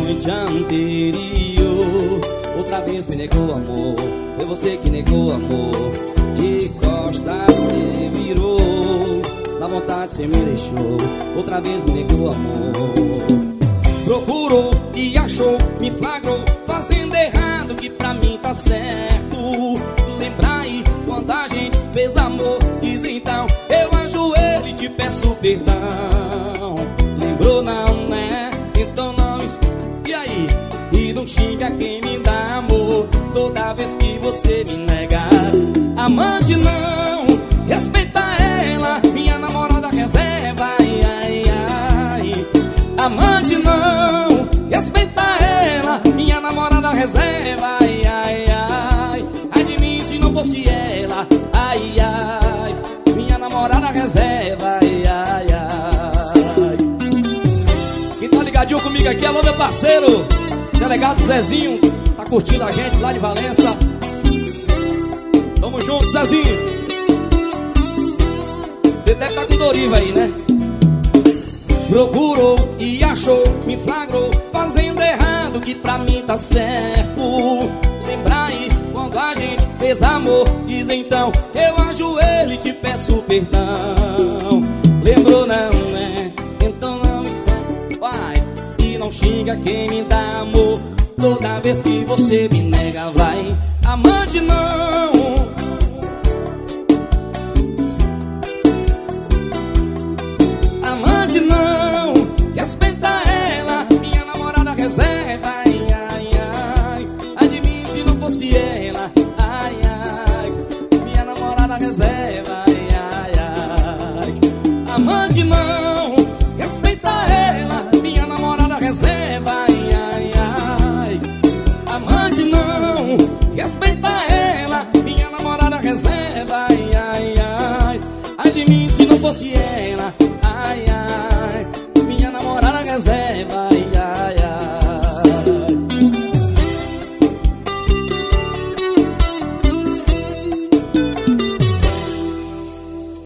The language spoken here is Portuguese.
noite anterior. Outra vez me negou amor, foi você que negou amor. De costas cê virou, na vontade cê me deixou. Outra vez me negou amor. Procurou e achou, me flagrou, fazendo errado que pra mim tá certo. Lembra aí quando a gente fez amor, diz então eu ajoelho e te peço perdão. Lembrou não, né? Então não. E aí? E não xinga quem me dá amor toda vez que você me nega. Amante não, respeita ela, minha namorada reserva. Ai, ai, ai. Amante não, respeita ela, minha namorada reserva. Ai, ai, ai. Ai de mim se não fosse ela. Ai, ai. Minha namorada reserva. Ai, ai, ai. Quem tá ligadinho comigo aqui, alô meu parceiro Delegado Zezinho, tá curtindo a gente lá de Valença. Tamo junto, Zezinho. Você deve estar com Doriva aí, né? Procurou e achou, me flagrou, fazendo errado que pra mim tá certo. Lembra aí quando a gente fez amor, diz então eu ajoelho e te peço perdão. Lembrou não, né? Então não espere, vai. E não xinga quem me dá amor toda vez que você me nega, vai. Amante não, amante não, respeita ela, minha namorada reserva. Ai, ai, ai. Ai de mim se não fosse ela. Ai, ai. Minha namorada reserva. Ai, ai, ai. Amante não, respeita ela, minha namorada reserva. Ai, ai, ai. Amante não, respeita